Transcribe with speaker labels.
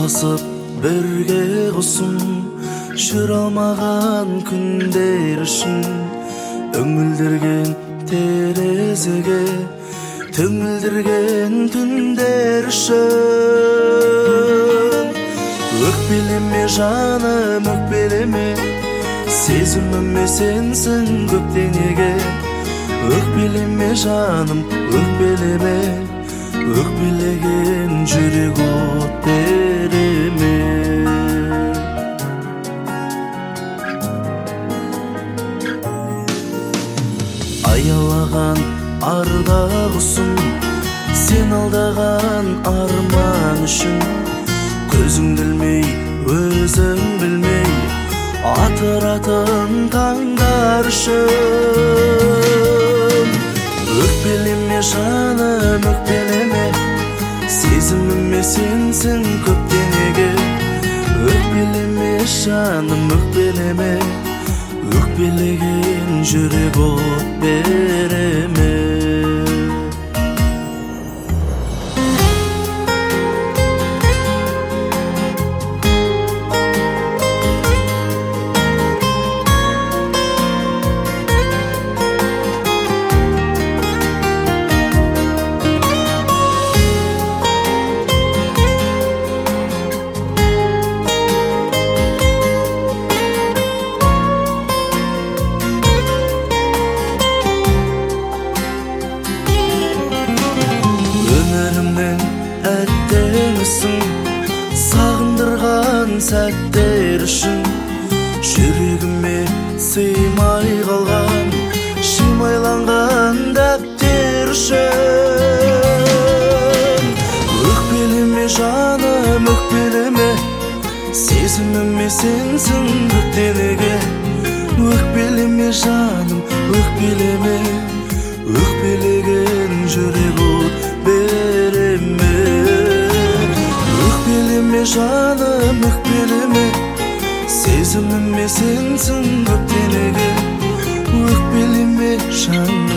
Speaker 1: басып бірге құсым, жүр алмаған күндер үшін, үңілдірген терезеге түңілдірген түндер үшін. Өкпелеме жаным, өкпелеме, сезіміме сенсің көптенеге. Өкпелеме жаным, өкпелеме, өкпелеген жүрек от береме. Аялаған арда құсым, сен алдаған арман үшін, көзіңді ілмей, өзің білмей, атыратын таңдар үшін. Өкпелеме жаным, өкпелеме, сезіміме сенсің көптенеге. Өкпелеме жаным, өкпелеме, өкпелеген жүрек от береме. Сағындырған сәттер үшін, жүрегіме сыймай қалған, шимайланған дәптер үшін. Өкпелеме жаным, өкпелеме, сезіміме сенсің көптенеге. Өкпелеме жаным, өкпелеме, өкпелеген жүрек от береме. Өкпелеме жаным, өкпелеме, сезіміме сенсің көптенеге. Өкпелеме жаным.